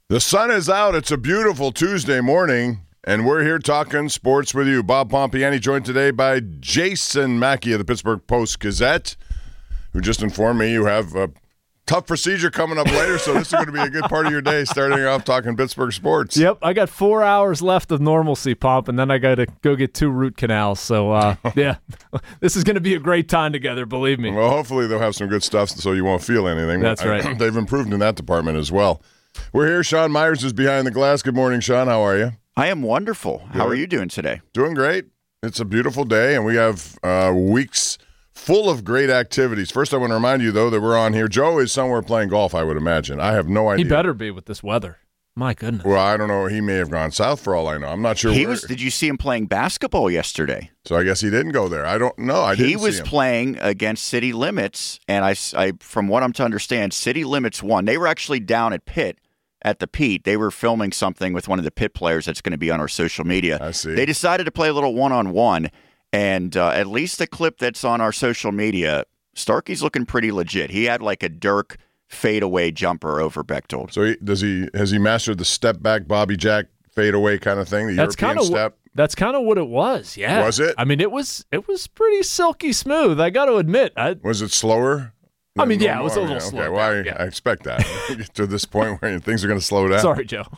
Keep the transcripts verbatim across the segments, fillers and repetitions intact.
The sun is out. It's a beautiful Tuesday morning, and we're here talking sports with you. Bob Pompiani joined today by Jason Mackey of the Pittsburgh Post-Gazette, who just informed me you have a tough procedure coming up later, so this is going to be a good part of your day, starting off talking Pittsburgh sports. Yep, I got four hours left of normalcy, Pomp, and then I got to go get two root canals. So, uh, yeah, this is going to be a great time together, believe me. Well, hopefully they'll have some good stuff so you won't feel anything. That's right. They've improved in that department as well. We're here. Sean Myers is behind the glass. Good morning, Sean. How are you? I am wonderful. Good. How are you doing today? Doing great. It's a beautiful day, and we have uh, weeks full of great activities. First, I want to remind you, though, that we're on here. Joe is somewhere playing golf, I would imagine. I have no idea. He better be with this weather. My goodness. Well, I don't know. He may have gone south for all I know. I'm not sure. He where. was. Did you see him playing basketball yesterday? So I guess he didn't go there. I don't know. I didn't He was see him. playing against City Limits, and I, I, from what I'm to understand, City Limits won. They were actually down at Pitt. At the Pete, they were filming something with one of the Pitt players that's going to be on our social media. I see. They decided to play a little one-on-one, and uh, at least the clip that's on our social media, Starkey's looking pretty legit. He had like a Dirk fadeaway jumper over Bechtold. So he, does he? Has he mastered the step back, Bobby Jack fadeaway kind of thing? The that's European kind of step. That's kind of what it was. Yeah. Was it? I mean, it was. It was pretty silky smooth. I got to admit. I, Was it slower? I mean, yeah, no, it was a little okay, slow. Okay, well, I, yeah. I expect that to this point where things are going to slow down. Sorry, Joe.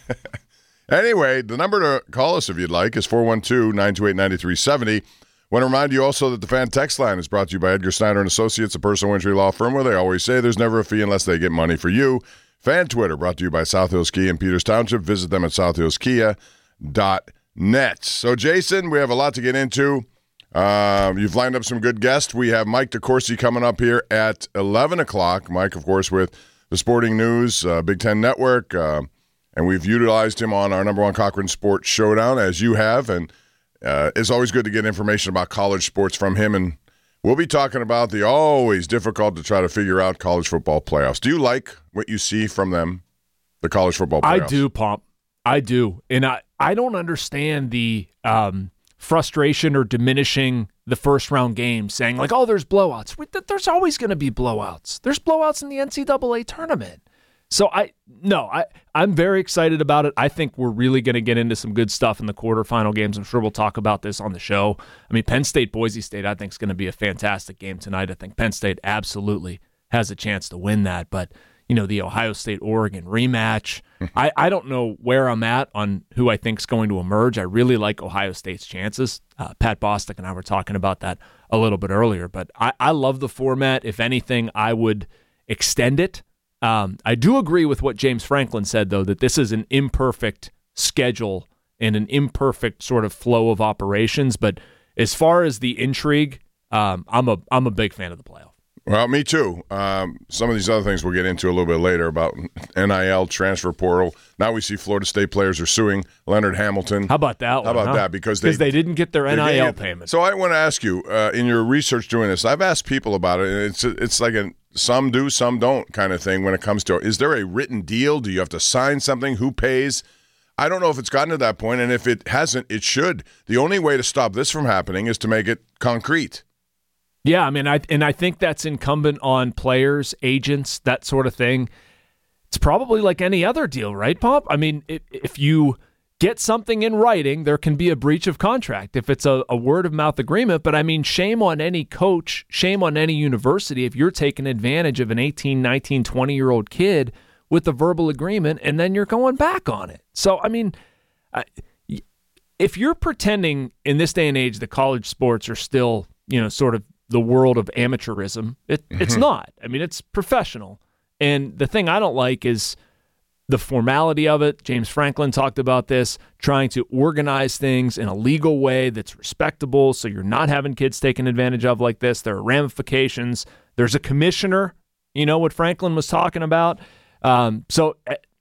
Anyway, the number to call us if you'd like is four one two, nine two eight, nine three seven zero. Want to remind you also that the fan text line is brought to you by Edgar Snyder and Associates, a personal injury law firm where they always say there's never a fee unless they get money for you. Fan Twitter brought to you by South Hills Kia in Peters Township. Visit them at south hills kia dot net. So, Jason, we have a lot to get into. Um, you've lined up some good guests. We have Mike DeCourcy coming up here at eleven o'clock. Mike, of course, with the Sporting News, uh, Big Ten Network, uh, and we've utilized him on our number one Cochran Sports Showdown, as you have, and uh, it's always good to get information about college sports from him, and we'll be talking about the always difficult to try to figure out college football playoffs. Do you like what you see from them, the college football playoffs? I do, Pomp. I do, and I, I don't understand the um, – frustration or diminishing the first round game, saying like, oh, there's blowouts. There's always going to be blowouts. There's blowouts in the N C double A tournament. So I, no, I, I'm very excited about it. I think we're really going to get into some good stuff in the quarterfinal games. I'm sure we'll talk about this on the show. I mean, Penn State, Boise State, I think is going to be a fantastic game tonight. I think Penn State absolutely has a chance to win that, but you know, the Ohio State-Oregon rematch. I, I don't know where I'm at on who I think is going to emerge. I really like Ohio State's chances. Uh, Pat Bostic and I were talking about that a little bit earlier, but I, I love the format. If anything, I would extend it. Um, I do agree with what James Franklin said, though, that this is an imperfect schedule and an imperfect sort of flow of operations. But as far as the intrigue, um, I'm a I'm a big fan of the playoff. Well, me too. Um, some of these other things we'll get into a little bit later about N I L, transfer portal. Now we see Florida State players are suing Leonard Hamilton. How about that one? How about huh? that? Because they, they didn't get their N I L payment. So I want to ask you, uh, in your research doing this, I've asked people about it, and it's it's like a some do, some don't kind of thing when it comes to, is there a written deal? Do you have to sign something? Who pays? I don't know if it's gotten to that point, and if it hasn't, it should. The only way to stop this from happening is to make it concrete. Yeah, I mean, I and I think that's incumbent on players, agents, that sort of thing. It's probably like any other deal, right, Pop? I mean, if, if you get something in writing, there can be a breach of contract if it's a, a word-of-mouth agreement. But, I mean, shame on any coach, shame on any university if you're taking advantage of an eighteen, nineteen, twenty-year-old kid with a verbal agreement and then you're going back on it. So, I mean, I, if you're pretending in this day and age that college sports are still, you know, sort of the world of amateurism, it, mm-hmm. it's not. I mean, it's professional. And the thing I don't like is the formality of it. James Franklin talked about this, trying to organize things in a legal way that's respectable so you're not having kids taken advantage of like this. There are ramifications. There's a commissioner, you know, what Franklin was talking about. Um, so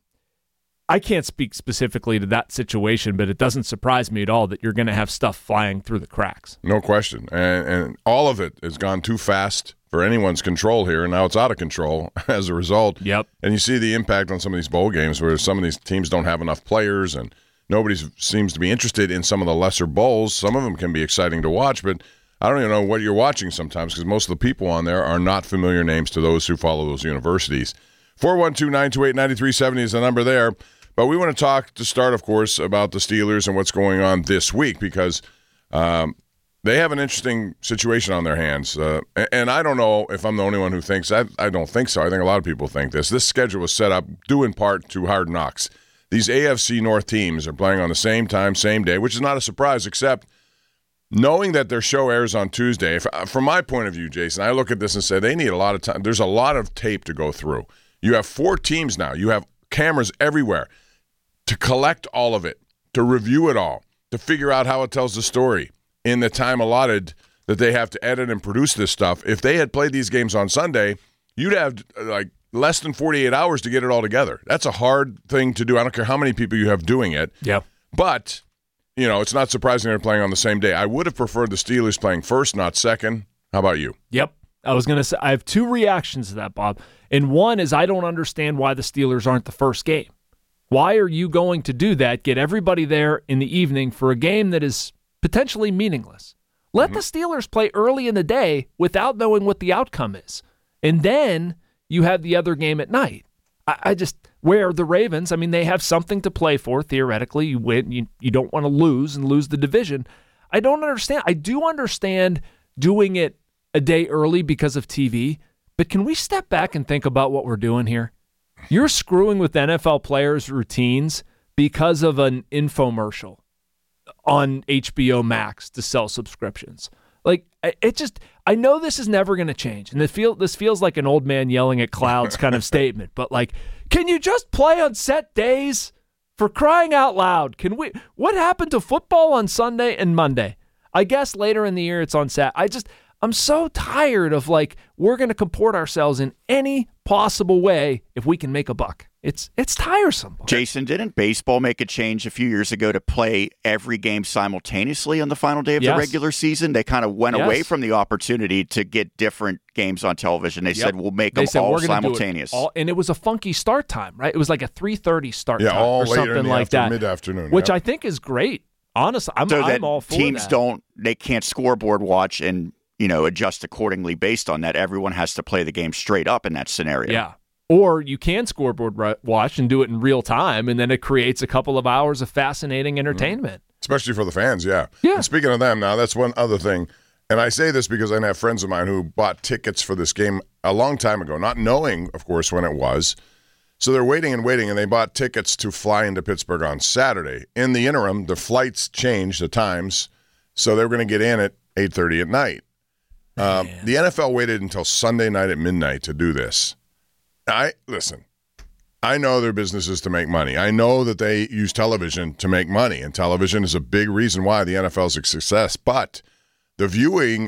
I can't speak specifically to that situation, but it doesn't surprise me at all that you're going to have stuff flying through the cracks. No question. And, and all of it has gone too fast for anyone's control here, and now it's out of control as a result. Yep. And you see the impact on some of these bowl games where some of these teams don't have enough players, and nobody seems to be interested in some of the lesser bowls. Some of them can be exciting to watch, but I don't even know what you're watching sometimes because most of the people on there are not familiar names to those who follow those universities. four one two, nine two eight, nine three seven zero is the number there. But we want to talk to start, of course, about the Steelers and what's going on this week because um, they have an interesting situation on their hands. Uh, and I don't know if I'm the only one who thinks that. I don't think so. I think a lot of people think this. This schedule was set up due in part to Hard Knocks. These A F C North teams are playing on the same time, same day, which is not a surprise, except knowing that their show airs on Tuesday. If, from my point of view, Jason, I look at this and say they need a lot of time. There's a lot of tape to go through. You have four teams now. You have cameras everywhere to collect all of it, to review it all, to figure out how it tells the story in the time allotted that they have to edit and produce this stuff. If they had played these games on Sunday, you'd have like less than forty-eight hours to get it all together. That's a hard thing to do. I don't care how many people you have doing it. Yeah. But, you know, it's not surprising they're playing on the same day. I would have preferred the Steelers playing first, not second. How about you? Yep. I was going to say, I have two reactions to that, Bob. And one is I don't understand why the Steelers aren't the first game. Why are you going to do that, get everybody there in the evening for a game that is potentially meaningless? Let mm-hmm. the Steelers play early in the day without knowing what the outcome is. And then you have the other game at night. I, I just, where the Ravens, I mean, they have something to play for, theoretically. You win, you, you don't want to lose and lose the division. I don't understand. I do understand doing it a day early because of T V, but can we step back and think about what we're doing here? You're screwing with N F L players' routines because of an infomercial on H B O Max to sell subscriptions. Like, it just, I know this is never going to change, and it feel, this feels like an old man yelling at clouds kind of statement, but like, can you just play on set days? For crying out loud, can we, what happened to football on Sunday and Monday? I guess later in the year it's on Sat. I just, I'm so tired of like, we're going to comport ourselves in any possible way if we can make a buck. It's it's tiresome. Jason, didn't baseball make a change a few years ago to play every game simultaneously on the final day of yes. the regular season? They kind of went yes. away from the opportunity to get different games on television. They yep. said, we'll make they them said, all simultaneous. All, and it was a funky start time, right? It was like a three thirty start yeah, time all or something in the like after, that. Mid-afternoon. Which yep. I think is great. Honestly, I'm, so I'm that all for teams that. don't, they can't scoreboard watch and, you know, adjust accordingly based on that. Everyone has to play the game straight up in that scenario. Yeah. Or you can scoreboard watch and do it in real time, and then it creates a couple of hours of fascinating entertainment. Especially for the fans, yeah. Yeah. And speaking of them now, that's one other thing. And I say this because I have friends of mine who bought tickets for this game a long time ago, not knowing, of course, when it was. So they're waiting and waiting, and they bought tickets to fly into Pittsburgh on Saturday. In the interim, the flights changed, the times, so they were going to get in at eight thirty at night. Um, the N F L waited until Sunday night at midnight to do this. I listen, I know their business is to make money. I know that they use television to make money, and television is a big reason why the N F L is a success. But the viewing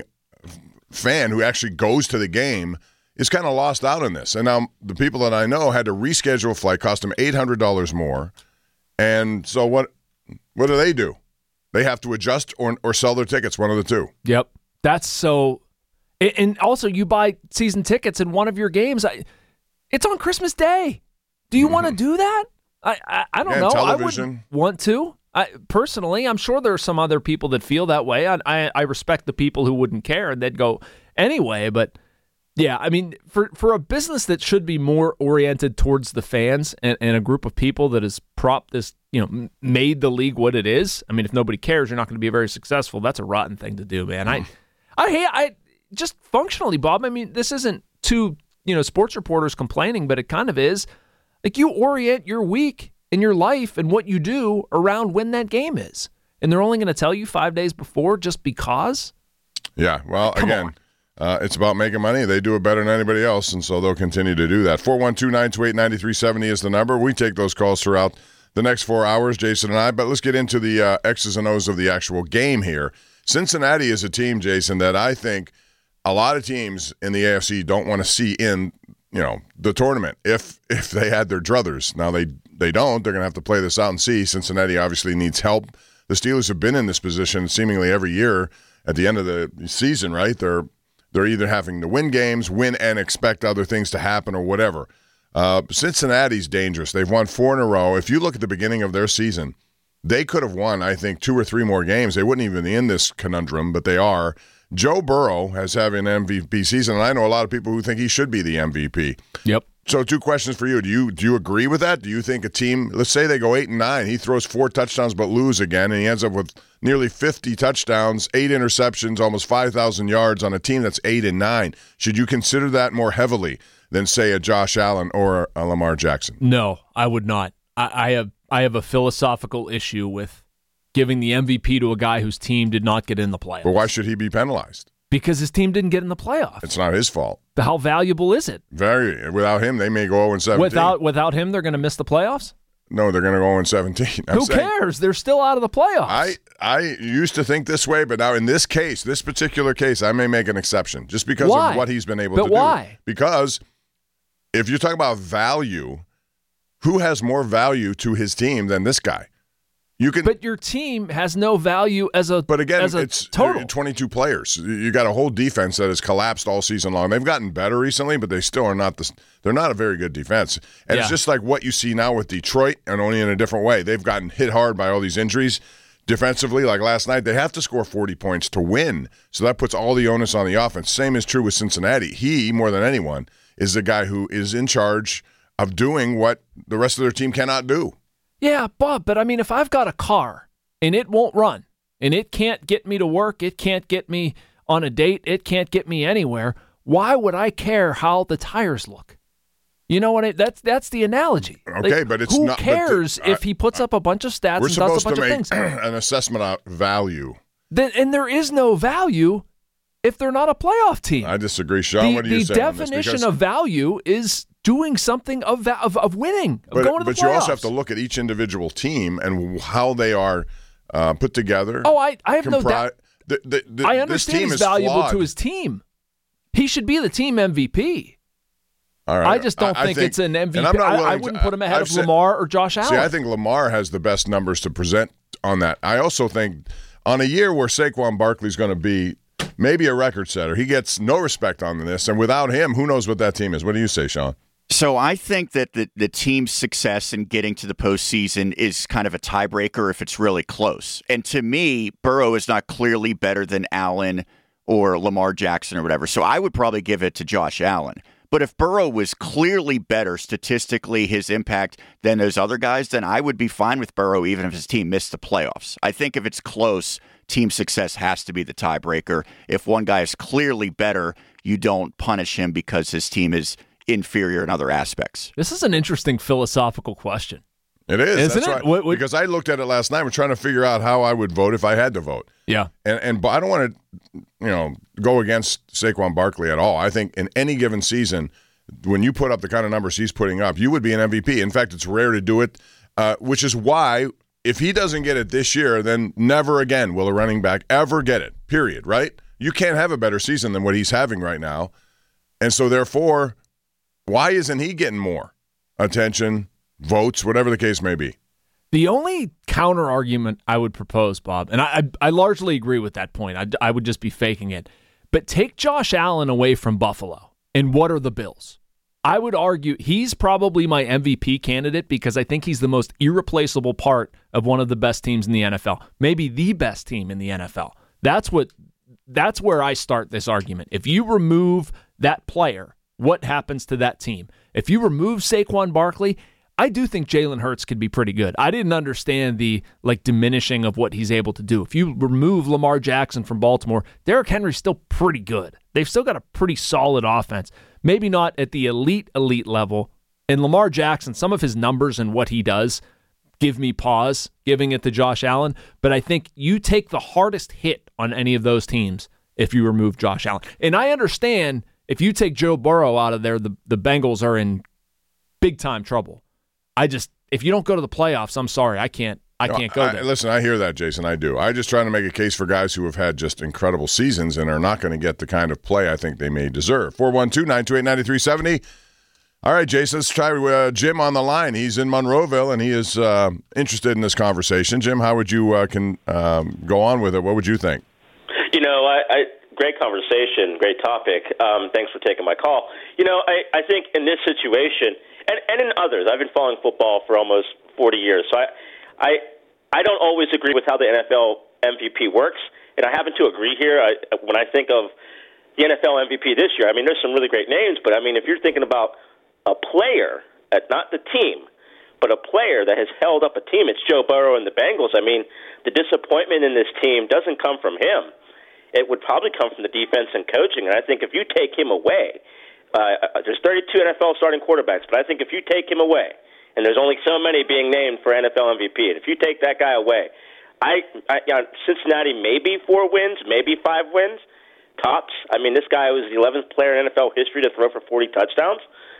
fan who actually goes to the game is kind of lost out on this. And now the people that I know had to reschedule a flight, cost them eight hundred dollars more. And so what what do they do? They have to adjust or or sell their tickets, one of the two. Yep. That's so – and also you buy season tickets in one of your games. I, it's on Christmas Day. Do you mm-hmm. want to do that? I I, I don't yeah, know. television. I wouldn't want to. I, personally, I'm sure there are some other people that feel that way. I, I I respect the people who wouldn't care and they'd go anyway. But yeah, I mean, for for a business that should be more oriented towards the fans and, and a group of people that has propped this, you know, made the league what it is. I mean, if nobody cares, you're not going to be very successful. That's a rotten thing to do, man. I I hate I just functionally, Bob. I mean, this isn't too. You know, sports reporters complaining, but it kind of is. Like, you orient your week and your life and what you do around when that game is. And they're only going to tell you five days before just because? Yeah, well, Come again, uh, it's about making money. They do it better than anybody else, and so they'll continue to do that. four one two, nine two eight, nine three seven zero is the number. We take those calls throughout the next four hours, Jason and I. But let's get into the uh, X's and O's of the actual game here. Cincinnati is a team, Jason, that I think – a lot of teams in the A F C don't want to see in, you know, the tournament if if they had their druthers. Now they they don't. They're going to have to play this out and see. Cincinnati obviously needs help. The Steelers have been in this position seemingly every year at the end of the season, right? They're they're either having to win games, win and expect other things to happen or whatever. Uh, Cincinnati's dangerous. They've won four in a row. If you look at the beginning of their season, they could have won, I think, two or three more games. They wouldn't even be in this conundrum, but they are. Joe Burrow has having an M V P season, and I know a lot of people who think he should be the M V P. Yep. So two questions for you. Do you do you agree with that? Do you think a team, let's say they go eight and nine, he throws four touchdowns but lose again, and he ends up with nearly fifty touchdowns, eight interceptions, almost five thousand yards on a team that's eight and nine. Should you consider that more heavily than, say, a Josh Allen or a Lamar Jackson? No, I would not. I, I have I have a philosophical issue with giving the M V P to a guy whose team did not get in the playoffs. But why should he be penalized? Because his team didn't get in the playoffs. It's not his fault. How valuable is it? Very. Without him, they may go oh and seventeen. Without without him, they're going to miss the playoffs? No, they're going to go oh and seventeen. I'm Who saying, cares? They're still out of the playoffs. I, I used to think this way, but now in this case, this particular case, I may make an exception just because why? of what he's been able but to do. But why? Because if you're talking about value, who has more value to his team than this guy? You can, but your team has no value as a But again, as a it's total. twenty-two players. You got a whole defense that has collapsed all season long. They've gotten better recently, but they still are not the. They're not a very good defense. And Yeah. it's just like what you see now with Detroit, and only in a different way. They've gotten hit hard by all these injuries. Defensively, like last night, they have to score forty points to win. So that puts all the onus on the offense. Same is true with Cincinnati. He, more than anyone, is the guy who is in charge of doing what the rest of their team cannot do. Yeah, Bob, but I mean, if I've got a car and it won't run and it can't get me to work, it can't get me on a date, it can't get me anywhere, why would I care how the tires look? You know what? I, that's that's the analogy. Okay, Like, but it's who not. cares but the, if he puts up a bunch of stats We're and does a supposed bunch to of make things? an assessment of value. Then, and there is no value if they're not a playoff team. I disagree, Sean. the what do you the say on this? definition Because- of value is doing something of va- of, of winning, of But, going to the but playoffs. you also have to look at each individual team and how they are uh, put together. Oh, I, I have no compri- doubt. The, the, the, I this understand team he's is valuable flawed. to his team. He should be the team M V P. All right. I just don't I, think, I think it's an M V P. and I'm not I, willing I to- wouldn't put him ahead I've of said- Lamar or Josh Allen. See, I think Lamar has the best numbers to present on that. I also think on a year where Saquon Barkley's going to be maybe a record setter, he gets no respect on this. And without him, who knows what that team is? What do you say, Sean? So I think that the, the team's success in getting to the postseason is kind of a tiebreaker if it's really close. And to me, Burrow is not clearly better than Allen or Lamar Jackson or whatever. So I would probably give it to Josh Allen. But if Burrow was clearly better statistically, his impact than those other guys, then I would be fine with Burrow even if his team missed the playoffs. I think if it's close, team success has to be the tiebreaker. If one guy is clearly better, you don't punish him because his team is inferior in other aspects. This is an interesting philosophical question. It is. Isn't That's it? right. What- what- because I looked at it last night. We're trying to figure out how I would vote if I had to vote. Yeah. And and I don't want to, you know, go against Saquon Barkley at all. I think in any given season, when you put up the kind of numbers he's putting up, you would be an M V P. In fact, it's rare to do it, uh, which is why if he doesn't get it this year, then never again will a running back ever get it, period, right? You can't have a better season than what he's having right now. And so therefore, why isn't he getting more attention, votes, whatever the case may be? The only counter argument I would propose, Bob, and I, I, I largely agree with that point. I, I would just be faking it. But take Josh Allen away from Buffalo, and what are the Bills? I would argue he's probably my M V P candidate because I think he's the most irreplaceable part of one of the best teams in the N F L, maybe the best team in the N F L. That's what. That's where I start this argument. If you remove that player, what happens to that team? If you remove Saquon Barkley, I do think Jalen Hurts could be pretty good. I didn't understand the like diminishing of what he's able to do. If you remove Lamar Jackson from Baltimore, Derrick Henry's still pretty good. They've still got a pretty solid offense. Maybe not at the elite, elite level. And Lamar Jackson, some of his numbers and what he does give me pause giving it to Josh Allen. But I think you take the hardest hit on any of those teams if you remove Josh Allen. And I understand if you take Joe Burrow out of there, the, the Bengals are in big time trouble. I just, if you don't go to the playoffs, I'm sorry, I can't, I can't go I, there. Listen, I hear that, Jason. I do. I just trying to make a case for guys who have had just incredible seasons and are not going to get the kind of play I think they may deserve. four one two, nine two eight, nine three seven zero. All right, Jason, let's try uh, Jim on the line. He's in Monroeville, and he is uh, interested in this conversation. Jim, how would you uh, can um, go on with it? What would you think? You know, I, I great conversation, great topic. Um, thanks for taking my call. You know, I, I think in this situation, and, and in others, I've been following football for almost forty years, so I, I, I don't always agree with how the N F L M V P works, and I happen to agree here. I, when I think of the N F L M V P this year, I mean, there's some really great names, but I mean, if you're thinking about a player, uh, not the team, but a player that has held up a team. It's Joe Burrow and the Bengals. I mean, the disappointment in this team doesn't come from him. It would probably come from the defense and coaching. And I think if you take him away, uh, there's thirty-two N F L starting quarterbacks, but I think if you take him away, and there's only so many being named for N F L M V P, and if you take that guy away, I, I you know, Cincinnati maybe four wins, maybe five wins, tops. I mean, this guy was the eleventh player in N F L history to throw for forty touchdowns.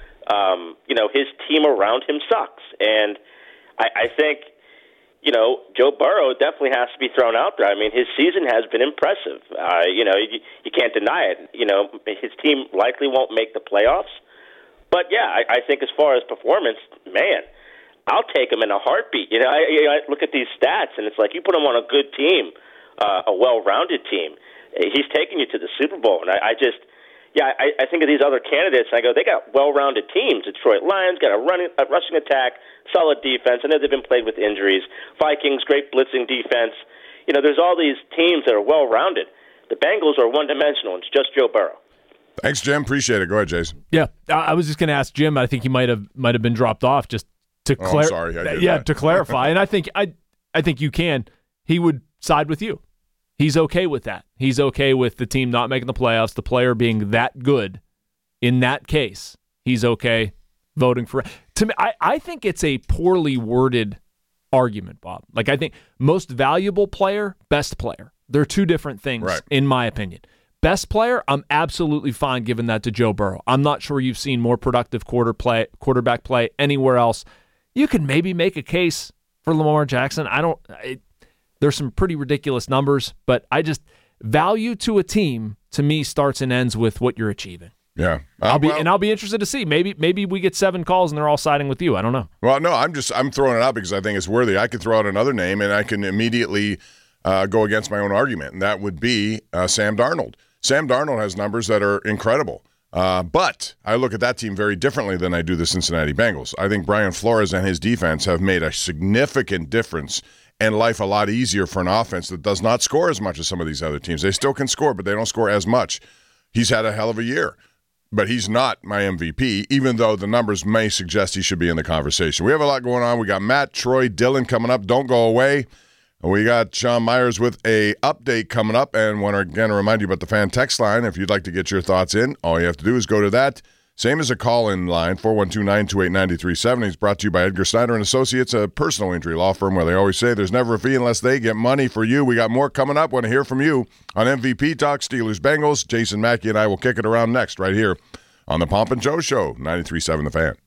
Um, you know, his team around him sucks. And I, I think, you know, Joe Burrow definitely has to be thrown out there. I mean, his season has been impressive. Uh, you know, you, you can't deny it. You know, his team likely won't make the playoffs. But, yeah, I, I think as far as performance, man, I'll take him in a heartbeat. You know, I, I look at these stats, and it's like you put him on a good team, uh, a well-rounded team. He's taking you to the Super Bowl. And I, I just – Yeah, I, I think of these other candidates, and I go, they got well-rounded teams. Detroit Lions got a running, a rushing attack, solid defense. I know they've been plagued with injuries. Vikings, great blitzing defense. You know, there's all these teams that are well-rounded. The Bengals are one-dimensional. It's just Joe Burrow. Thanks, Jim. Appreciate it. Go ahead, Jason. Yeah, I was just going to ask Jim. I think he might have might have been dropped off just to Oh, clar- I'm sorry. I did Yeah, that. to clarify. And I think I I think you can. He would side with you. He's okay with that. He's okay with the team not making the playoffs, the player being that good. In that case, he's okay voting for. To me, I, I think it's a poorly worded argument, Bob. Like, I think most valuable player, best player. They're two different things, Right. in my opinion. Best player, I'm absolutely fine giving that to Joe Burrow. I'm not sure you've seen more productive quarter play, quarterback play anywhere else. You can maybe make a case for Lamar Jackson. I don't. It, There's some pretty ridiculous numbers, but I just value to a team to me starts and ends with what you're achieving. Yeah. Uh, I'll be well, and I'll be interested to see. Maybe maybe we get seven calls and they're all siding with you. I don't know. Well, no, I'm just I'm throwing it out because I think it's worthy. I could throw out another name and I can immediately uh, go against my own argument, and that would be uh, Sam Darnold. Sam Darnold has numbers that are incredible. Uh, but I look at that team very differently than I do the Cincinnati Bengals. I think Brian Flores and his defense have made a significant difference and life a lot easier for an offense that does not score as much as some of these other teams. They still can score, but they don't score as much. He's had a hell of a year, but he's not my M V P, even though the numbers may suggest he should be in the conversation. We have a lot going on. We got Matt, Troy, Dylan coming up. Don't go away. We got Sean Myers with a update coming up, and want to again remind you about the fan text line. If you'd like to get your thoughts in, all you have to do is go to that. Same as a call-in line, four one two, nine two eight, nine three seven zero. It's brought to you by Edgar Snyder and Associates, a personal injury law firm where they always say there's never a fee unless they get money for you. We got more coming up. Want to hear from you on M V P Talk, Steelers, Bengals. Jason Mackey and I will kick it around next right here on the Pomp and Joe Show, ninety-three point seven The Fan.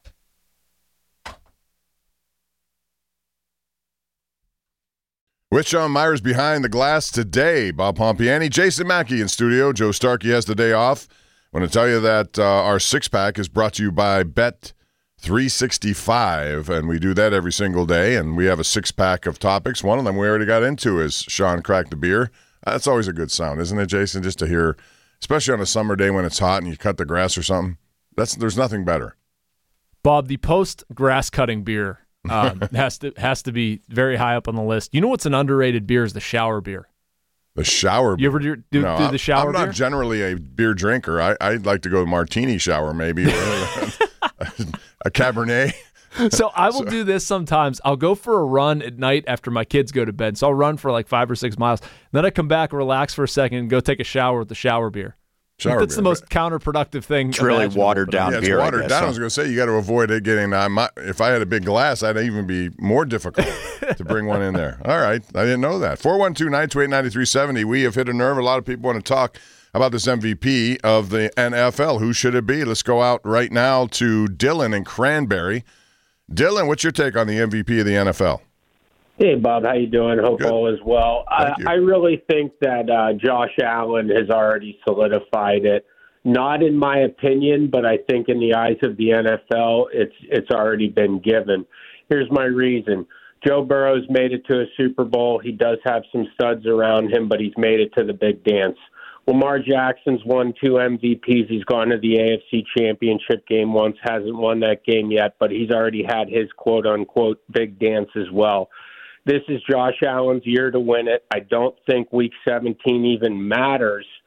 With Sean Myers behind the glass today, Bob Pompiani, Jason Mackey in studio. Joe Starkey has the day off. I want to tell you that uh, our six-pack is brought to you by Bet three sixty-five, and we do that every single day, and we have a six-pack of topics. One of them we already got into is Sean cracked the beer. That's always a good sound, isn't it, Jason, just to hear, especially on a summer day when it's hot and you cut the grass or something. That's There's nothing better. Bob, the post-grass cutting beer um, has to has to be very high up on the list. You know what's an underrated beer is the shower beer. The shower beer. You ever do, do, no, do the shower I'm beer? I'm not generally a beer drinker. I, I'd like to go martini shower maybe. Or a Cabernet. So I will So- do this sometimes. I'll go for a run at night after my kids go to bed. So I'll run for like five or six miles. Then I come back, relax for a second, and go take a shower with the shower beer. Shower That's beer. the most counterproductive thing. It's really imaginable, watered but I- down Yeah, it's beer, I watered guess, down. huh? I was going to say, you got to avoid it getting, uh, my, if I had a big glass, I'd even be more difficult to bring one in there. All right. I didn't know that. four one two, nine two eight, nine three seven zero. We have hit a nerve. A lot of people want to talk about this M V P of the N F L. Who should it be? Let's go out right now to Dylan in Cranberry. Dylan, what's your take on the M V P of the N F L? Hey, Bob. How you doing? Hope Good. all is well. I, Thank you. I really think that uh, Josh Allen has already solidified it. Not in my opinion, but I think in the eyes of the N F L, it's it's already been given. Here's my reason. Joe Burrow's made it to a Super Bowl. He does have some studs around him, but he's made it to the big dance. Lamar Jackson's won two M V Ps. He's gone to the A F C Championship game once, hasn't won that game yet, but he's already had his quote-unquote big dance as well. This is Josh Allen's year to win it. I don't think Week seventeen even matters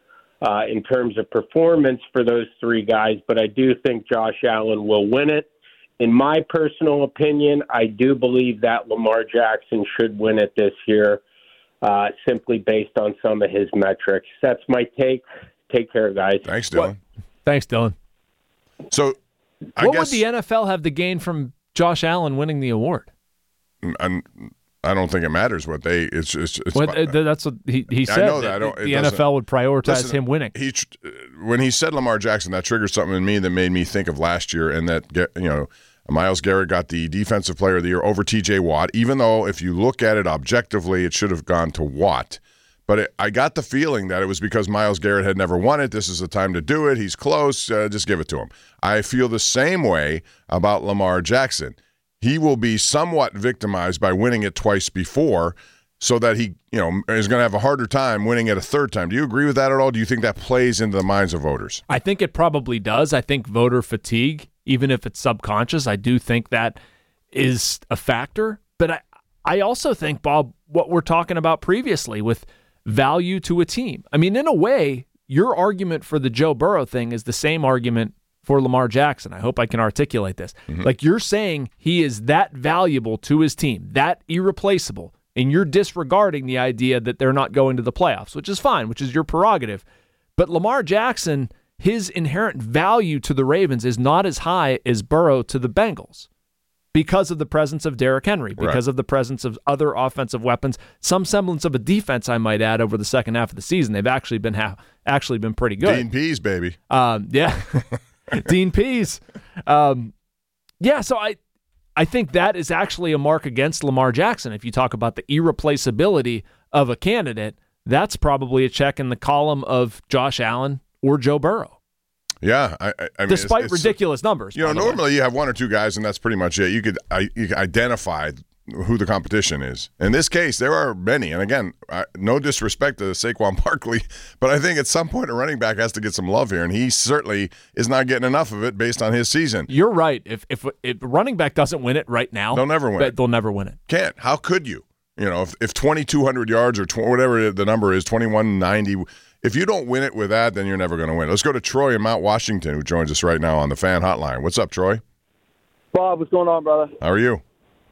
uh, in terms of performance for those three guys, but I do think Josh Allen will win it. In my personal opinion, I do believe that Lamar Jackson should win it this year, uh, simply based on some of his metrics. That's my take. Take care, guys. Thanks, Dylan. What? Thanks, Dylan. So, I what guess, would the N F L have to gain from Josh Allen winning the award? I'm, I don't think it matters what they. It's it's. it's Well, uh, that's what he, he said. I know that. that I don't, it the N F L would prioritize listen, him winning. He when he said Lamar Jackson, that triggered something in me that made me think of last year, and that you know, Myles Garrett got the Defensive Player of the Year over T J Watt. Even though if you look at it objectively, it should have gone to Watt. But it, I got the feeling that it was because Myles Garrett had never won it. This is the time to do it. He's close. Uh, just give it to him. I feel the same way about Lamar Jackson. He will be somewhat victimized by winning it twice before, so that he, you know, is going to have a harder time winning it a third time. Do you agree with that at all? Do you think that plays into the minds of voters? I think it probably does. I think voter fatigue, even if it's subconscious, I do think that is a factor. But I, I also think, Bob, what we're talking about previously with value to a team. I mean, in a way, your argument for the Joe Burrow thing is the same argument for Lamar Jackson. I hope I can articulate this. Mm-hmm. Like, you're saying he is that valuable to his team, that irreplaceable, and you're disregarding the idea that they're not going to the playoffs, which is fine, which is your prerogative. But Lamar Jackson, his inherent value to the Ravens is not as high as Burrow to the Bengals because of the presence of Derrick Henry, because right. of the presence of other offensive weapons, some semblance of a defense, I might add, over the second half of the season. They've actually been ha- actually been pretty good. Dean Pease, baby. Um, yeah. Dean Pease. Um, yeah, so I I think that is actually a mark against Lamar Jackson. If you talk about the irreplaceability of a candidate, that's probably a check in the column of Josh Allen or Joe Burrow. Yeah, I, I mean, despite it's, it's, ridiculous numbers. You know, normally you have one or two guys, and that's pretty much it. You could, I, you could identify who the competition is. In this case, there are many. And again, I, no disrespect to Saquon Barkley, but I think at some point a running back has to get some love here, and he certainly is not getting enough of it based on his season. You're right. If if if a running back doesn't win it right now, they'll never win it. They'll never win it. Can't. How could you? You know, if, if twenty-two hundred yards or tw- whatever the number is, twenty-one ninety, if you don't win it with that, then you're never going to win. Let's go to Troy in Mount Washington, who joins us right now on the Fan Hotline. What's up, Troy? Bob, what's going on, brother? How are you?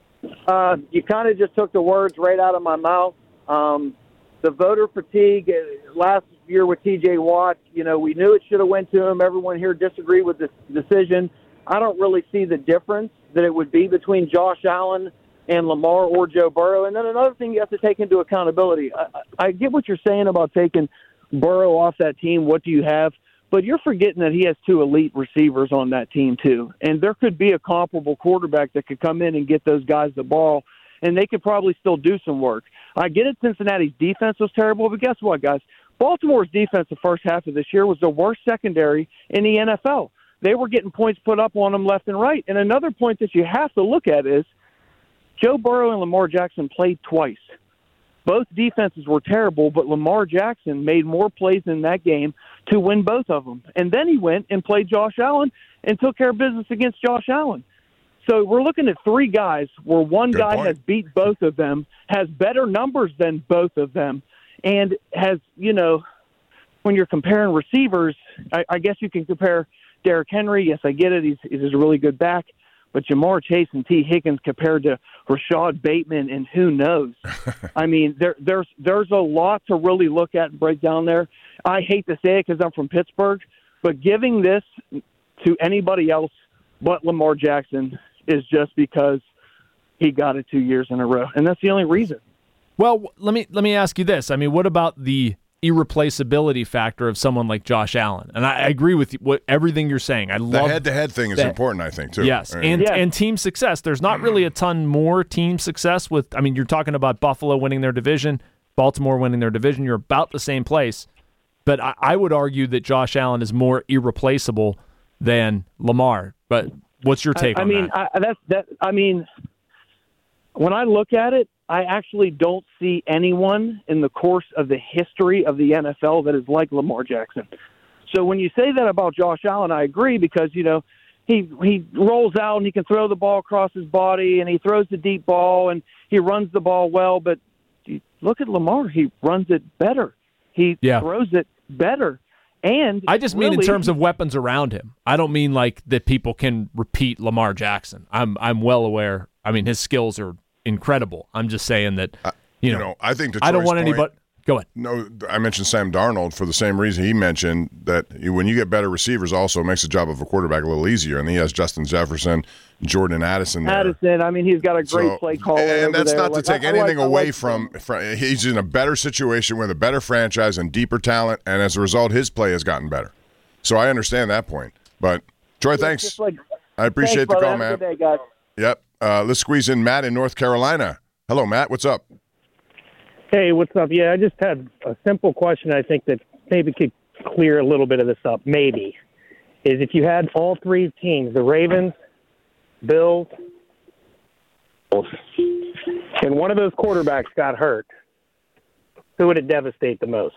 Uh, you kind of just took the words right out of my mouth. Um, the voter fatigue uh, last year with T J Watt, you know, we knew it should have went to him. Everyone here disagreed with this decision. I don't really see the difference that it would be between Josh Allen and Lamar or Joe Burrow. And then another thing you have to take into accountability. I, I get what you're saying about taking Burrow off that team. What do you have? But you're forgetting that he has two elite receivers on that team, too. And there could be a comparable quarterback that could come in and get those guys the ball, and they could probably still do some work. I get it, Cincinnati's defense was terrible, but guess what, guys? Baltimore's defense the first half of this year was the worst secondary in the N F L. They were getting points put up on them left and right. And another point that you have to look at is Joe Burrow and Lamar Jackson played twice. Both defenses were terrible, but Lamar Jackson made more plays in that game to win both of them. And then he went and played Josh Allen and took care of business against Josh Allen. So we're looking at three guys where one Good guy point. has beat both of them, has better numbers than both of them, and has, you know, when you're comparing receivers, I, I guess you can compare Derrick Henry. Yes, I get it. He's, he's a really good back. But Jamar Chase and T. Higgins compared to Rashad Bateman and who knows? I mean, there, there's there's a lot to really look at and break down there. I hate to say it because I'm from Pittsburgh, but giving this to anybody else but Lamar Jackson is just because he got it two years in a row, and that's the only reason. Well, let me let me ask you this. I mean, what about the irreplaceability factor of someone like Josh Allen? And I, I agree with you, what, everything you're saying. I The love head-to-head thing is that. important, I think, too. Yes, I mean, and Yeah. and team success. There's not really a ton more team success with. I mean, you're talking about Buffalo winning their division, Baltimore winning their division. You're about the same place, but I, I would argue that Josh Allen is more irreplaceable than Lamar. But what's your take I, I on mean, that? I, that's that. I mean, when I look at it, I actually don't see anyone in the course of the history of the N F L that is like Lamar Jackson. So when you say that about Josh Allen, I agree because, you know, he he rolls out and he can throw the ball across his body and he throws the deep ball and he runs the ball well. But look at Lamar. He runs it better. He Yeah. throws it better. And I just mean really, in terms of weapons around him. I don't mean like that people can repeat Lamar Jackson. I'm I'm well aware. I mean, his skills are incredible. I'm just saying that, you, uh, you know, know, I think Detroit's I don't want point, anybody. Go ahead. No, I mentioned Sam Darnold for the same reason he mentioned that when you get better receivers, also it makes the job of a quarterback a little easier. And he has Justin Jefferson, Jordan Addison there. Addison, I mean, he's got a great So, play caller. and that's over not there. to Like, take I- I anything like- I away like from, him. from. He's in a better situation with a better franchise and deeper talent, and as a result, his play has gotten better. So I understand that point. But Troy, thanks. Just like- I appreciate thanks, the brother. call, Have a man. good day, guys. Yep. Uh, let's squeeze in Matt in North Carolina. Hello, Matt. What's up? Hey, what's up? Yeah, I just had a simple question I think that maybe could clear a little bit of this up, maybe, is if you had all three teams, the Ravens, Bills, and one of those quarterbacks got hurt, who would it devastate the most?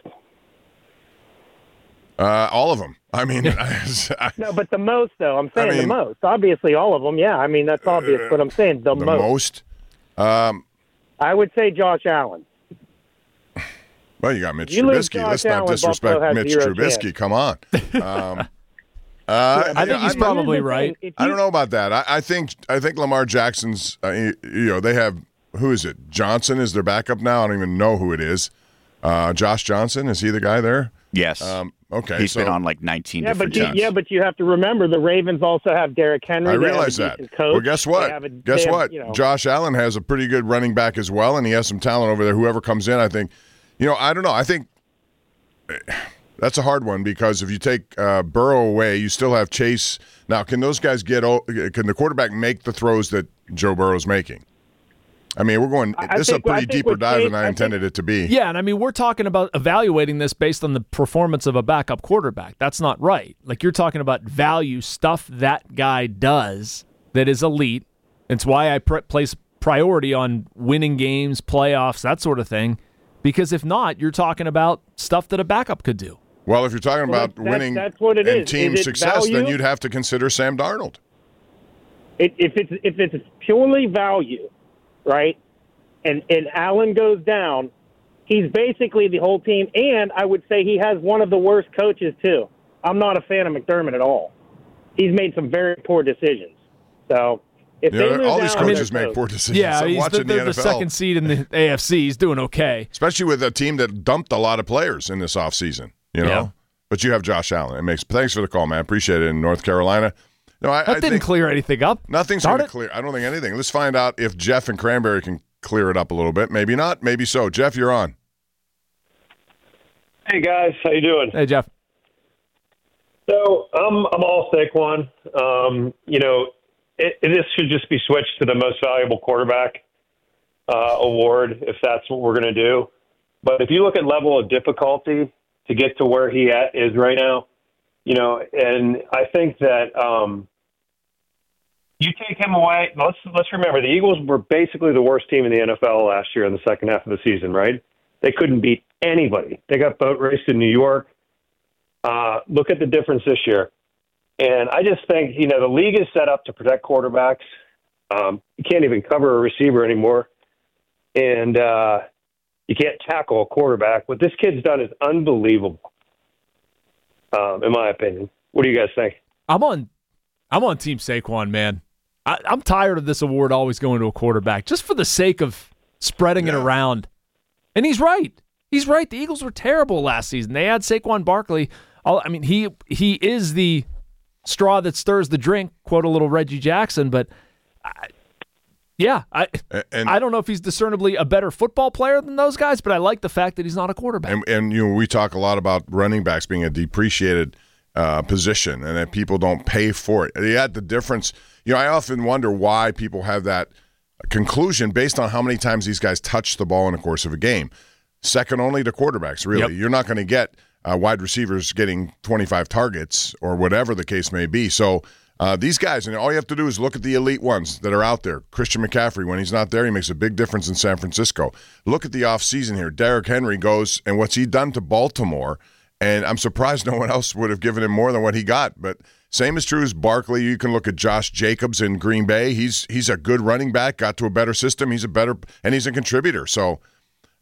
Uh, all of them. I mean, I, No, but the most, though. I'm saying I mean- the most. Obviously, all of them, yeah. I mean, that's obvious, but I'm saying the, the most. most. Um, I would say Josh Allen. well, you got Mitch You lose Trubisky. Josh Let's not Allen, disrespect Buffalo has Mitch zero Trubisky. chance. Come on. Um, uh, I think he's I'm- probably Here's the right. thing, if I you- don't know about that. I, I think I think Lamar Jackson's. Uh, you, you know, they have who is it? Johnson is their backup now. I don't even know who it is. Uh, Josh Johnson, is he the guy there? Yes. Um, okay, He's so been on like nineteen Yeah, different but you, teams. yeah, but you have to remember the Ravens also have Derrick Henry. I They have a realize that. decent coach. Well, guess They what? have a- Guess they have, what? you know- Josh Allen has a pretty good running back as well, and he has some talent over there. Whoever comes in, I think. You know, I don't know. I think that's a hard one because if you take uh, Burrow away, you still have Chase. Now, can those guys get? Can the quarterback make the throws that Joe Burrow's making? I mean, we're going. I This is a think- I pretty think deeper with dive Chase, than I I intended it to be. Yeah, and I mean, we're talking about evaluating this based on the performance of a backup quarterback. That's not right. Like, you're talking about value, stuff that guy does that is elite. It's why I pr- place priority on winning games, playoffs, that sort of thing. Because if not, you're talking about stuff that a backup could do. Well, if you're talking Well, about that's- winning that's what it and is. team Is it success, then value? you'd have to consider Sam Darnold. It, if it's if it's purely value, right, and and Allen goes down, he's basically the whole team. And I would say he has one of the worst coaches too. I'm not a fan of McDermott at all. He's made some very poor decisions. So if You they know, lose all these Allen, coaches they're make toast. poor decisions. Yeah, I'm he's watching the, the, the, N the F L. second seed in the A F C. He's doing okay. Especially with a team that dumped a lot of players in this offseason, you know. Yeah. But you have Josh Allen. It makes. Thanks for the call, man. Appreciate it. In North Carolina, no, I, That I didn't think clear anything up. nothing's Darn going to it. clear. I don't think anything. Let's find out if Jeff and Cranberry can clear it up a little bit. Maybe not. Maybe so. Jeff, you're on. Hey guys, how you doing? Hey, Jeff. So I'm I'm all Saquon. Um, you know, it, it, this should just be switched to the most valuable quarterback uh, award if that's what we're going to do. But if you look at level of difficulty to get to where he at is right now, you know, and I think that um, you take him away. Let's let's remember the Eagles were basically the worst team in the N F L last year in the second half of the season, right? They couldn't beat anybody. They got boat raced in New York. Uh, look at the difference this year. And I just think, you know, the league is set up to protect quarterbacks. Um, you can't even cover a receiver anymore. And uh, you can't tackle a quarterback. What this kid's done is unbelievable, um, in my opinion. What do you guys think? I'm on I'm on Team Saquon, man. I, I'm tired of this award always going to a quarterback just for the sake of spreading it Yeah. around. And he's right. He's right. The Eagles were terrible last season. They had Saquon Barkley. I'll, I mean, he he is the straw that stirs the drink, quote a little Reggie Jackson, but I, yeah, I And- and- I don't know if he's discernibly a better football player than those guys, but I like the fact that he's not a quarterback. And, and you know, we talk a lot about running backs being a depreciated uh, position and that people don't pay for it. Yeah, the difference. You know, I often wonder why people have that conclusion based on how many times these guys touch the ball in the course of a game. Second only to quarterbacks, really. Yep. You're not going to get uh, wide receivers getting twenty-five targets or whatever the case may be. So uh, these guys, and all you have to do is look at the elite ones that are out there. Christian McCaffrey, when he's not there, he makes a big difference in San Francisco. Look at the offseason here. Derrick Henry goes, and what's he done to Baltimore? And I'm surprised no one else would have given him more than what he got. But same is true as Barkley. You can look at Josh Jacobs in Green Bay. He's he's a good running back, got to a better system. He's a better, and he's a contributor. So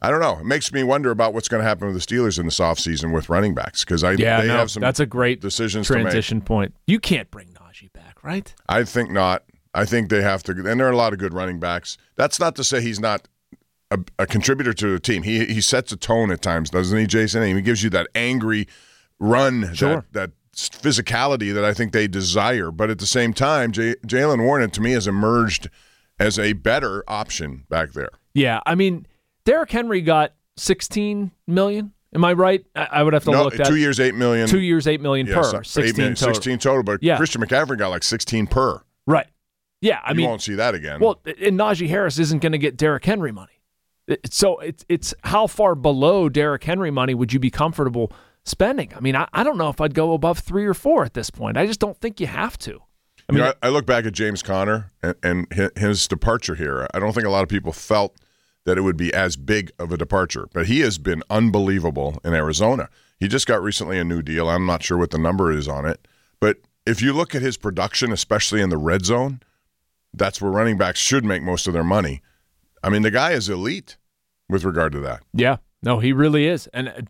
I don't know. It makes me wonder about what's going to happen with the Steelers in this offseason with running backs because I yeah, they no, have some that's a great decisions transition to make. point. You can't bring Najee back, right? I think not. I think they have to, and there are a lot of good running backs. That's not to say he's not a, a contributor to the team. He he sets a tone at times, doesn't he, Jason? And he gives you that angry run, sure. that, that physicality that I think they desire. But at the same time, J- Jaylen Warren, to me, has emerged as a better option back there. Yeah, I mean, Derrick Henry got sixteen million dollars. Am I right? I, I would have to no, look at two years, eight million. Two years, eight million yeah, per. So, sixteen million, total. Sixteen total. But yeah. Christian McCaffrey got like sixteen per. Right. Yeah, I you mean, won't see that again. Well, and Najee Harris isn't going to get Derrick Henry money. So it's it's how far below Derrick Henry money would you be comfortable spending? I mean, I, I don't know if I'd go above three or four at this point. I just don't think you have to. I mean, you know, I, I look back at James Conner and, and his departure here. I don't think a lot of people felt that it would be as big of a departure, but he has been unbelievable in Arizona. He just got recently a new deal. I'm not sure what the number is on it, but if you look at his production, especially in the red zone, that's where running backs should make most of their money. I mean, the guy is elite with regard to that. Yeah, no, he really is. And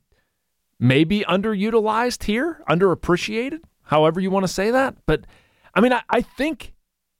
maybe underutilized here, underappreciated, however you want to say that. But, I mean, I, I think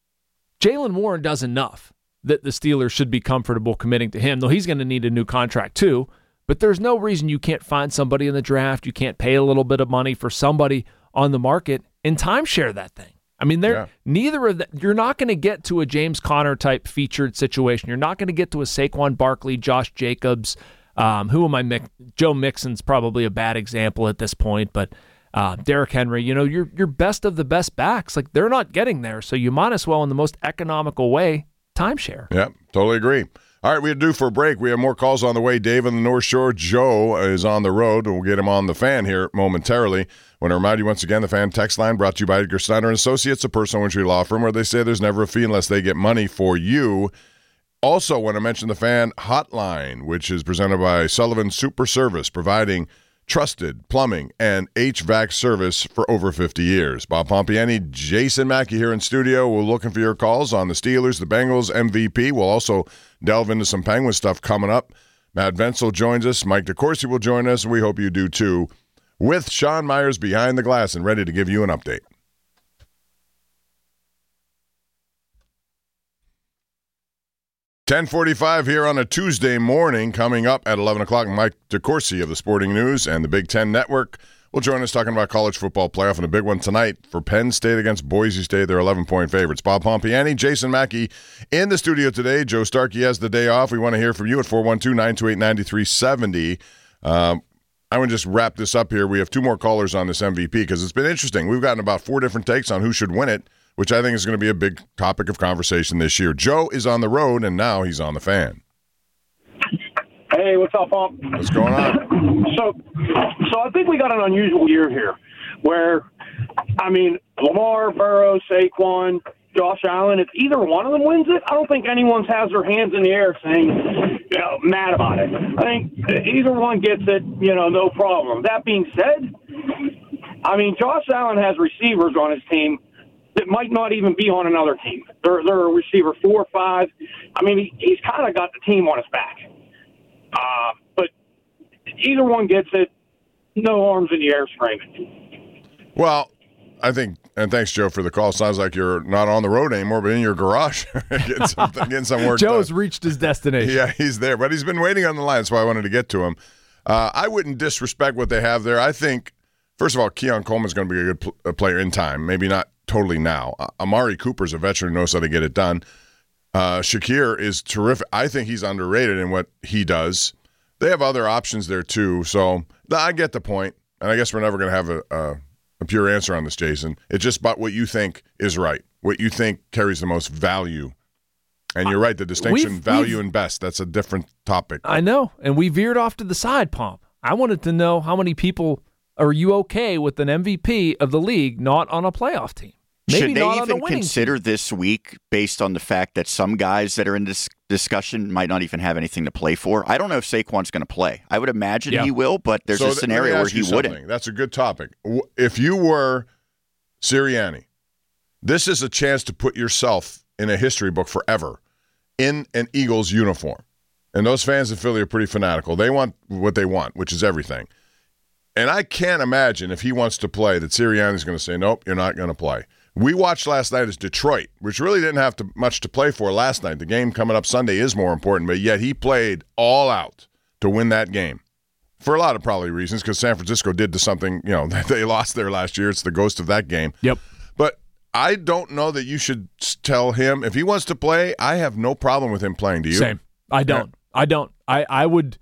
Jaylen Warren does enough that the Steelers should be comfortable committing to him, though he's going to need a new contract too. But there's no reason you can't find somebody in the draft. You can't pay a little bit of money for somebody on the market and timeshare that thing. I mean, they're Yeah. neither of that. You're not going to get to a James Conner type featured situation. You're not going to get to a Saquon Barkley, Josh Jacobs. Um, who am I? Mix- Joe Mixon's probably a bad example at this point, but uh, Derrick Henry. You know, you're you're best of the best backs. Like they're not getting there, so you might as well, in the most economical way, timeshare. Yeah, totally agree. All right, we are due for a break. We have more calls on the way. Dave on the North Shore. Joe is on the road, and we'll get him on the fan here momentarily. I want to remind you once again, the fan text line brought to you by Edgar Snyder and Associates, a personal injury law firm where they say there's never a fee unless they get money for you. Also, want to mention the fan hotline, which is presented by Sullivan Super Service, providing trusted plumbing and H V A C service for over fifty years. Bob Pompiani, Jason Mackey here in studio. We're looking for your calls on the Steelers, the Bengals, M V P. We'll also delve into some Penguin stuff coming up. Matt Vensel joins us. Mike DeCourcy will join us, and we hope you do too, with Sean Myers behind the glass and ready to give you an update. ten forty-five here on a Tuesday morning. Coming up at eleven o'clock, Mike DeCourcy of the Sporting News and the Big Ten Network will join us talking about college football playoff and a big one tonight for Penn State against Boise State. They're eleven-point favorites. Bob Pompiani, Jason Mackey in the studio today. Joe Starkey has the day off. We want to hear from you at four one two, nine two eight, nine three seven zero. Um, I want to just wrap this up here. We have two more callers on this M V P because it's been interesting. We've gotten about four different takes on who should win it, which I think is going to be a big topic of conversation this year. Joe is on the road, and now he's on the fan. Hey, what's up, Pump? What's going on? So, so I think we got an unusual year here where, I mean, Lamar, Burrow, Saquon, Josh Allen, if either one of them wins it, I don't think anyone has their hands in the air saying, you know, mad about it. I think either one gets it, you know, no problem. That being said, I mean, Josh Allen has receivers on his team that might not even be on another team. They're, they're a receiver four or five. I mean, he, he's kind of got the team on his back. Uh, but either one gets it, no arms in the air screaming. Well, I think, and thanks, Joe, for the call. Sounds like you're not on the road anymore, but in your garage getting, some, getting some work Joe's done. reached his destination. Yeah, he's there, but he's been waiting on the line. That's why I wanted to get to him. Uh, I wouldn't disrespect what they have there. I think, first of all, Keon Coleman's going to be a good pl- a player in time, maybe not totally now. Uh, Amari Cooper's a veteran, knows how to get it done. Uh, Shakir is terrific. I think he's underrated in what he does. They have other options there, too. So I get the point, and I guess we're never going to have a, a, a pure answer on this, Jason. It's just about what you think is right, what you think carries the most value. And you're right, the distinction, We've- value we've- and best, that's a different topic. I know, and we veered off to the side, Pomp. I wanted to know how many people are you okay with an M V P of the league not on a playoff team? Maybe Should they not on even a winning consider team. this week based on the fact that some guys that are in this discussion might not even have anything to play for? I don't know if Saquon's going to play. I would imagine Yeah. he will, but there's So a th- let me scenario where ask he you something. wouldn't. That's a good topic. W- If you were Sirianni, this is a chance to put yourself in a history book forever in an Eagles uniform. And those fans in Philly are pretty fanatical. They want what they want, which is everything. And I can't imagine if he wants to play that Sirianni's going to say, nope, you're not going to play. We watched last night as Detroit, which really didn't have to, much to play for last night. The game coming up Sunday is more important, but yet he played all out to win that game for a lot of probably reasons, because San Francisco did to something, you know, they lost there last year. It's the ghost of that game. Yep. But I don't know that you should tell him, if he wants to play, I have no problem with him playing. Do you? Same. I don't. Yeah. I don't. I, I would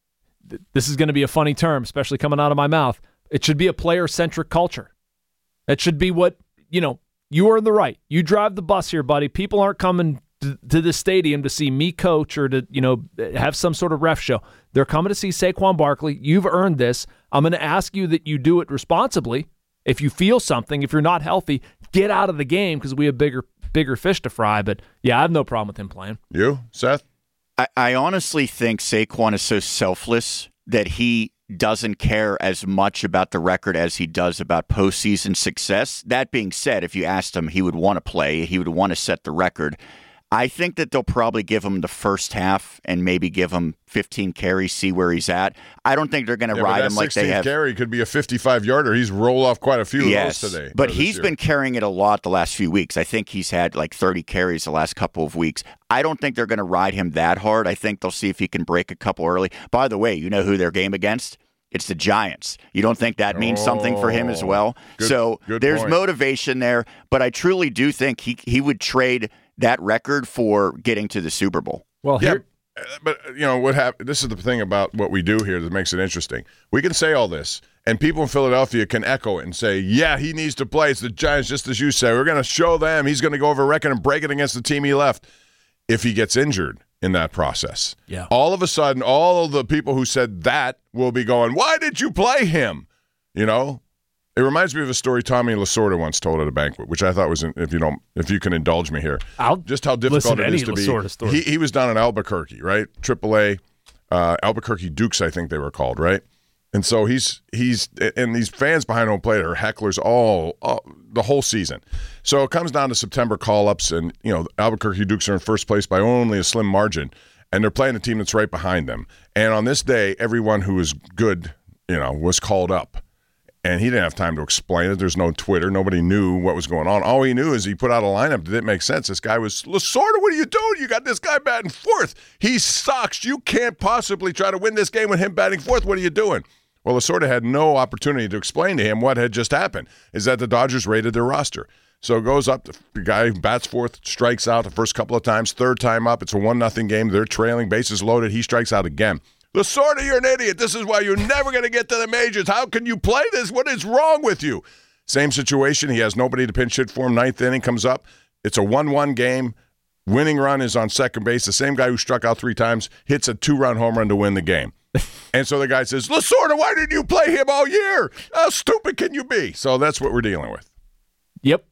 – this is going to be a funny term, especially coming out of my mouth. It should be a player-centric culture. It should be what, you know, you are in the right. You drive the bus here, buddy. People aren't coming to, to the stadium to see me coach or to, you know, have some sort of ref show. They're coming to see Saquon Barkley. You've earned this. I'm going to ask you that you do it responsibly. If you feel something, if you're not healthy, get out of the game because we have bigger bigger fish to fry. But, yeah, I have no problem with him playing. You, Seth? I, I honestly think Saquon is so selfless that he doesn't care as much about the record as he does about postseason success. That being said, if you asked him, he would want to play. He would want to set the record. I think that they'll probably give him the first half and maybe give him fifteen carries, see where he's at. I don't think they're going to yeah, ride him like they have. Carry could be a fifty-five-yarder. He's rolled off quite a few yes, of those today. But he's year. been carrying it a lot the last few weeks. I think he's had like thirty carries the last couple of weeks. I don't think they're going to ride him that hard. I think they'll see if he can break a couple early. By the way, you know who their game against? It's the Giants. You don't think that means oh, something for him as well? Good, so good there's point. motivation there, but I truly do think he he would trade that record for getting to the Super Bowl. Well, here, yeah, but you know what happened? This is the thing about what we do here that makes it interesting. We can say all this, and people in Philadelphia can echo it and say, "Yeah, he needs to play." It's the Giants, just as you say. We're going to show them he's going to go over a record and break it against the team he left. If he gets injured in that process, yeah, all of a sudden, all of the people who said that will be going, "Why did you play him?" You know. It reminds me of a story Tommy Lasorda once told at a banquet, which I thought was, if you don't, if you can indulge me here, I'll just how difficult it is to be. He, he was down in Albuquerque, right? Triple A, uh, Albuquerque Dukes, I think they were called, right? And so he's he's and these fans behind home plate are hecklers all, all the whole season. So it comes down to September call-ups, and you know Albuquerque Dukes are in first place by only a slim margin, and they're playing a team that's right behind them. And on this day, everyone who was good, you know, was called up. And he didn't have time to explain it. There's no Twitter. Nobody knew what was going on. All he knew is he put out a lineup that didn't make sense. This guy was, Lasorda, what are you doing? You got this guy batting fourth. He sucks. You can't possibly try to win this game with him batting fourth. What are you doing? Well, Lasorda had no opportunity to explain to him what had just happened, is that the Dodgers raided their roster. So it goes up, the guy bats fourth, strikes out the first couple of times, third time up, it's a one nothing game. They're trailing, bases loaded. He strikes out again. Lasorda, you're an idiot. This is why you're never going to get to the majors. How can you play this? What is wrong with you? Same situation. He has nobody to pinch hit for him. Ninth inning comes up. It's a one one game. Winning run is on second base. The same guy who struck out three times hits a two-run home run to win the game. And so the guy says, Lasorda, why didn't you play him all year? How stupid can you be? So that's what we're dealing with. Yep.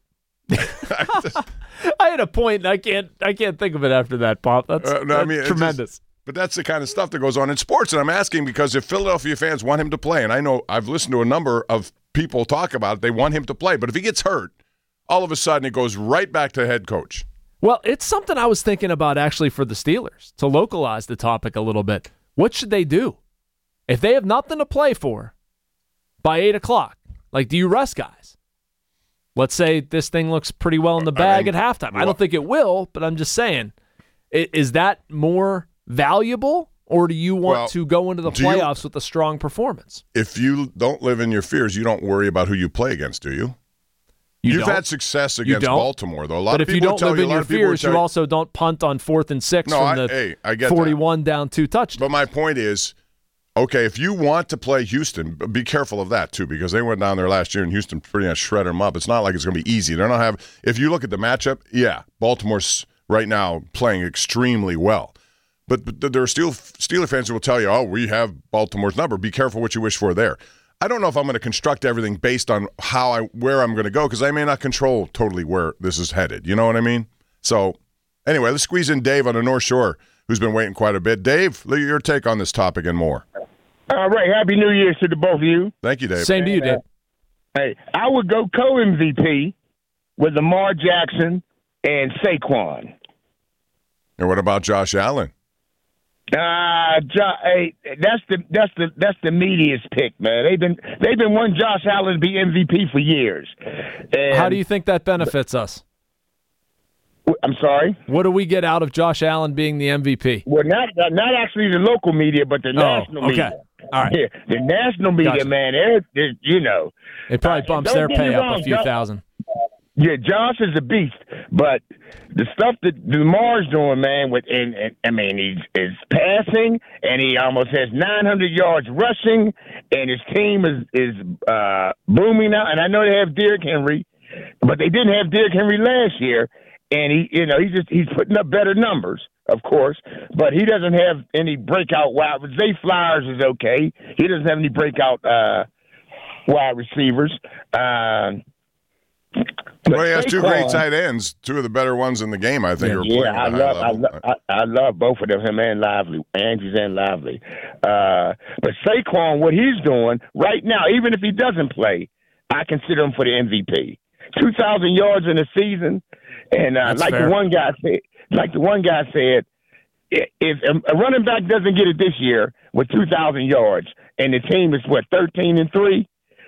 I had a point, and I can't I can't think of it after that, Pop. That's, uh, no, that's I mean, tremendous. Just, but that's the kind of stuff that goes on in sports, and I'm asking because if Philadelphia fans want him to play, and I know I've listened to a number of people talk about it, they want him to play, but if he gets hurt, all of a sudden it goes right back to head coach. Well, it's something I was thinking about actually for the Steelers, to localize the topic a little bit. What should they do? If they have nothing to play for by eight o'clock, like, do you rest guys? Let's say this thing looks pretty well in the bag I mean, at halftime. Well, I don't think it will, but I'm just saying, is that more valuable, or do you want well, to go into the playoffs you, with a strong performance? If you don't live in your fears, you don't worry about who you play against, do you? You You've don't. had success against Baltimore, though. A lot but of if you people don't tell live you, in your fears, you, you also don't punt on fourth and six no, from I, the hey, I get forty-one that. down two touchdowns. But my point is, okay, if you want to play Houston, be careful of that, too, because they went down there last year and Houston pretty much shredded them up. It's not like it's going to be easy. They're not have. If you look at the matchup, yeah, Baltimore's right now playing extremely well. But, but there are still Steeler fans who will tell you, oh, we have Baltimore's number. Be careful what you wish for there. I don't know if I'm going to construct everything based on how I where I'm going to go, because I may not control totally where this is headed. You know what I mean? So anyway, let's squeeze in Dave on the North Shore, who's been waiting quite a bit. Dave, your take on this topic and more. All right. Happy New Year to the both of you. Thank you, Dave. Same to you, Dave. Hey, I would go co-M V P with Lamar Jackson and Saquon. And what about Josh Allen? Uh, jo- hey, that's the that's the that's the media's pick, man. They've been they've been wanting Josh Allen to be M V P for years. And how do you think that benefits us? I'm sorry. What do we get out of Josh Allen being the M V P? Well, not not actually the local media, but the oh, national okay. media. All right. Yeah, the national media, gotcha. man. They're, they're, you know, it probably bumps uh, their pay up wrong, a few Josh, thousand. Yeah, Josh is a beast, but the stuff that Lamar's doing, man, with and, and I mean, he's is passing, and he almost has nine hundred yards rushing, and his team is is uh, booming now. And I know they have Derrick Henry, but they didn't have Derrick Henry last year, and he, you know, he's just he's putting up better numbers, of course, but he doesn't have any breakout wide. Zay Flowers is okay. He doesn't have any breakout uh, wide receivers. Uh, Well, he has two great tight ends, two of the better ones in the game, I think. Yeah, are yeah I love, I love, I, I love both of them, him and Lively, Andrews and Lively. Uh, but Saquon, what he's doing right now, even if he doesn't play, I consider him for the M V P. Two thousand yards in a season, and uh, like fair. the one guy said, like the one guy said, if a running back doesn't get it this year with two thousand yards, and the team is what thirteen and three.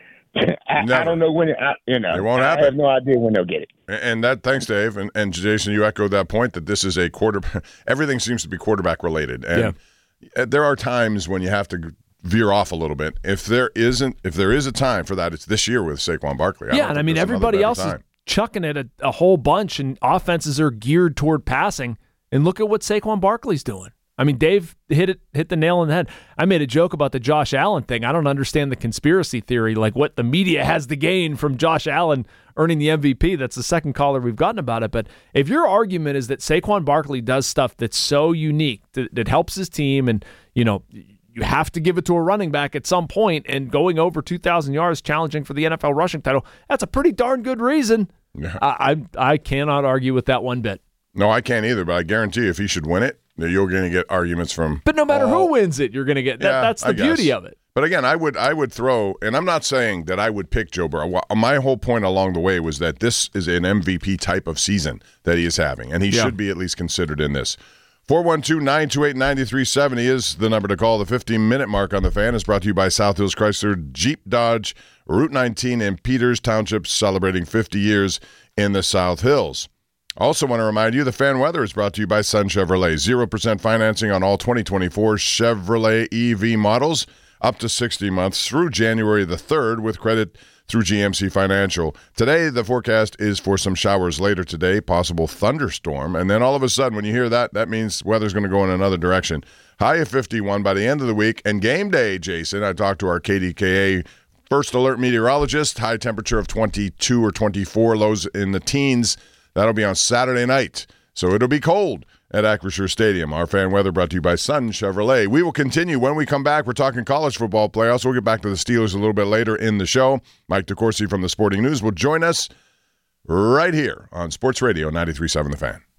I, I don't know when it, I, you know. It won't happen. I have no idea when they'll get it. And that, thanks, Dave, and, and Jason, you echoed that point that this is a quarterback. Everything seems to be quarterback related, and yeah. there are times when you have to veer off a little bit. If there isn't, if there is a time for that, it's this year with Saquon Barkley. I yeah, and I mean everybody else time. is chucking it a, a whole bunch, and offenses are geared toward passing. And look at what Saquon Barkley's doing. I mean, Dave hit it, hit the nail on the head. I made a joke about the Josh Allen thing. I don't understand the conspiracy theory, like what the media has to gain from Josh Allen earning the M V P. That's the second caller we've gotten about it. But if your argument is that Saquon Barkley does stuff that's so unique that, that helps his team, and you know you have to give it to a running back at some point, and going over two thousand yards, challenging for the N F L rushing title, that's a pretty darn good reason. Yeah. I, I I cannot argue with that one bit. No, I can't either. But I guarantee you, if he should win it, you're going to get arguments from. But no matter all, who wins it, you're going to get that. Yeah, that's the I beauty guess. of it. But again, I would I would throw, and I'm not saying that I would pick Joe Burrow. My whole point along the way was that this is an M V P type of season that he is having, and he yeah. should be at least considered in this. four one two, nine two eight, nine three seven zero is the number to call. The fifteen-minute mark on the Fan is brought to you by South Hills Chrysler, Jeep Dodge, Route nineteen in Peters Township, celebrating fifty years in the South Hills. Also want to remind you, the Fan Weather is brought to you by Sun Chevrolet. zero percent financing on all twenty twenty-four Chevrolet E V models, up to sixty months through January the third with credit through G M C Financial. Today, the forecast is for some showers later today, possible thunderstorm. And then all of a sudden, when you hear that, that means weather's going to go in another direction. High of fifty-one by the end of the week. And game day, Jason, I talked to our K D K A First Alert meteorologist. High temperature of twenty-two or twenty-four, lows in the teens. That'll be on Saturday night, so it'll be cold at Acrisure Stadium. Our Fan Weather brought to you by Sun Chevrolet. We will continue. When we come back, we're talking college football playoffs. We'll get back to the Steelers a little bit later in the show. Mike DeCourcy from the Sporting News will join us right here on Sports Radio ninety-three point seven The Fan.